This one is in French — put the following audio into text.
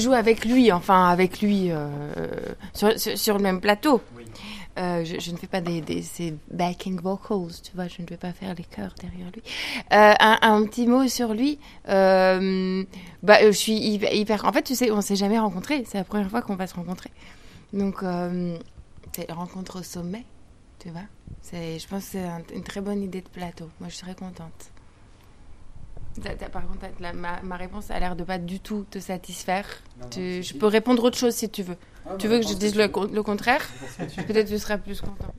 Je joue avec lui, sur le même plateau. Oui. Je ne fais pas ces backing vocals, tu vois, je ne vais pas faire les chœurs derrière lui. Un petit mot sur lui. Je suis hyper... En fait, tu sais, on ne s'est jamais rencontrés. C'est la première fois qu'on va se rencontrer. Donc, c'est une rencontre au sommet, tu vois. Je pense que c'est une très bonne idée de plateau. Moi, je serais contente. Par contre, ma réponse a l'air de pas du tout te satisfaire. Je peux répondre autre chose si tu veux. Tu veux que je dise le contraire? Peut-être que tu seras plus content.